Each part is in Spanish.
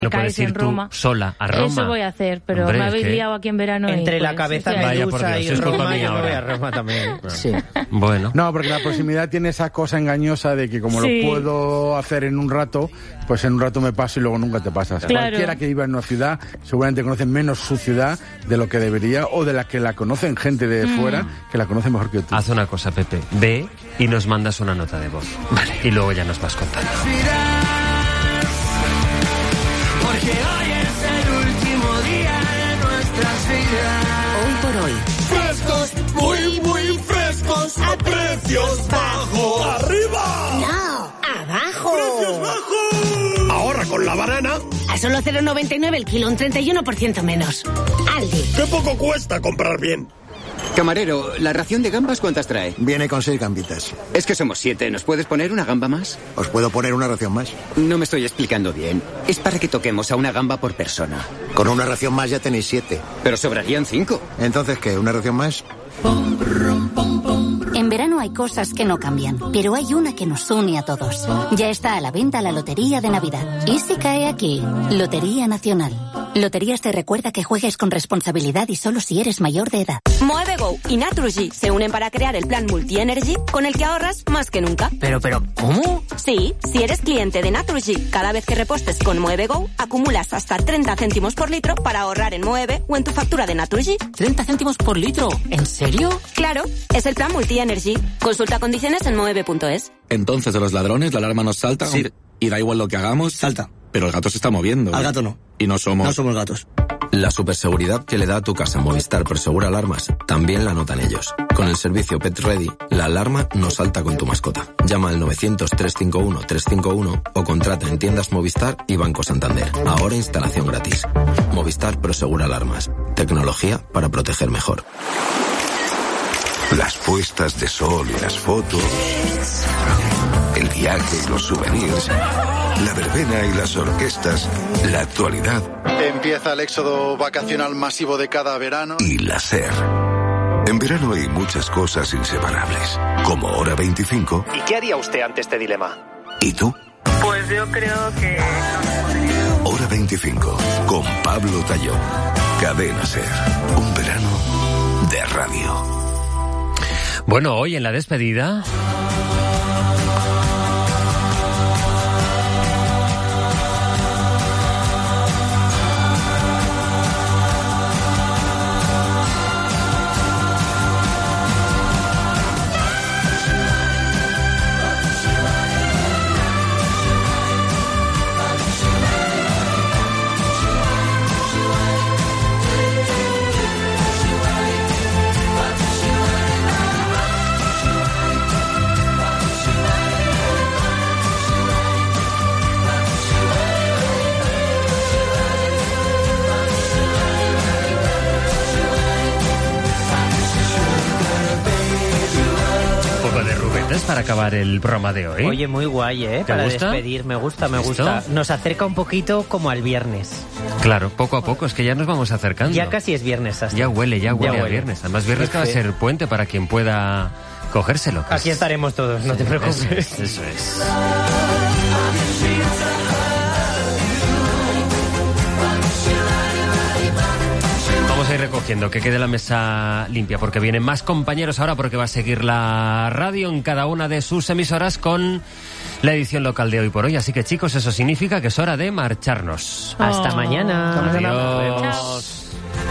No puedes ir tú sola a Roma. Eso voy a hacer, pero hombre, me habéis liado aquí en verano. Entre y, la cabeza Medusa y Roma, yo me voy a Roma también. Sí. Bueno. No, porque la proximidad tiene esa cosa engañosa de que como lo puedo hacer en un rato, pues en un rato me paso y luego nunca te pasas. Claro. Cualquiera que viva en una ciudad seguramente conoce menos su ciudad de lo que debería o de la que la conocen gente de fuera que la conoce mejor que tú. Haz una cosa, Pepe. Ve y nos mandas una nota de voz. Vale. Y luego ya nos vas contando. Porque hoy es el último día de nuestras vidas. Hoy por hoy. Frescos, muy frescos, a precios bajos. ¡Arriba! No, abajo. ¡Precios bajos! Ahorra con la banana. A solo 0,99 el kilo, un 31% menos. Aldi. ¡Qué poco cuesta comprar bien! Camarero, ¿la ración de gambas cuántas trae? Viene con 6 gambitas. Es que somos 7, ¿nos puedes poner una gamba más? ¿Os puedo poner una ración más? No me estoy explicando bien. Es para que toquemos a una gamba por persona. Con una ración más ya tenéis 7. Pero sobrarían 5. ¿Entonces qué? ¿Una ración más? En verano hay cosas que no cambian, pero hay una que nos une a todos. Ya está a la venta la Lotería de Navidad. ¿Y si cae aquí? Lotería Nacional. Loterías te recuerda que juegues con responsabilidad y solo si eres mayor de edad. Moevego y Naturgy se unen para crear el plan Multi-Energy con el que ahorras más que nunca. Pero, ¿cómo? Sí, si eres cliente de Naturgy, cada vez que repostes con Moevego, acumulas hasta 30 céntimos por litro para ahorrar en Moeve o en tu factura de Naturgy. ¿30 céntimos por litro? ¿En serio? Claro, es el plan Multi-Energy. Consulta condiciones en moeve.es. Entonces, a los ladrones, la alarma nos salta. Sí. Y da igual lo que hagamos. Salta. Pero el gato se está moviendo. Al gato no. Y no somos... No somos gatos. La superseguridad que le da a tu casa Movistar Prosegura Alarmas también la notan ellos. Con el servicio Pet Ready, la alarma no salta con tu mascota. Llama al 900-351-351 o contrata en tiendas Movistar y Banco Santander. Ahora instalación gratis. Movistar Prosegura Alarmas. Tecnología para proteger mejor. Las puestas de sol y las fotos, el viaje y los souvenirs, la verbena y las orquestas, la actualidad. Empieza el éxodo vacacional masivo de cada verano. Y la SER. En verano hay muchas cosas inseparables, como Hora 25. ¿Y qué haría usted ante este dilema? ¿Y tú? Pues yo creo que no. Hora 25, con Pablo Tallón. Cadena SER. Un verano de radio. Bueno, hoy en la despedida... para acabar el programa de hoy. Oye, muy guay, ¿eh? ¿Te para gusta? despedir, me gusta. Nos acerca un poquito como al viernes. Claro, poco a poco, es que ya nos vamos acercando. Ya casi es viernes. Hasta. Ya huele a viernes. Además, viernes que va a ser puente para quien pueda cogérselo. Aquí estaremos todos, no te preocupes. Eso es. Vamos a ir recogiendo, que quede la mesa limpia, porque vienen más compañeros ahora, porque va a seguir la radio en cada una de sus emisoras con la edición local de Hoy por Hoy. Así que, chicos, eso significa que es hora de marcharnos. Hasta mañana. Adiós.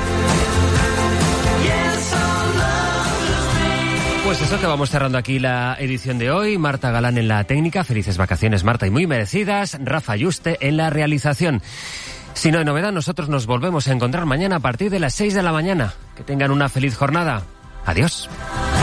Pues eso, que vamos cerrando aquí la edición de hoy. Marta Galán en la técnica. Felices vacaciones, Marta, y muy merecidas. Rafa Yuste en la realización. Si no hay novedad, nosotros nos volvemos a encontrar mañana a partir de las 6 de la mañana. Que tengan una feliz jornada. Adiós.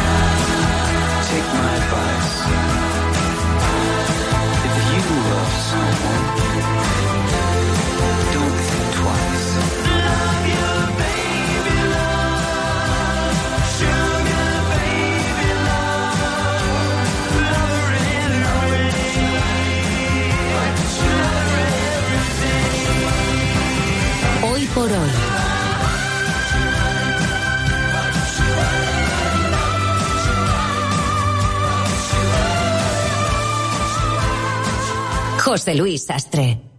Hoy por hoy. José Luis Sastre.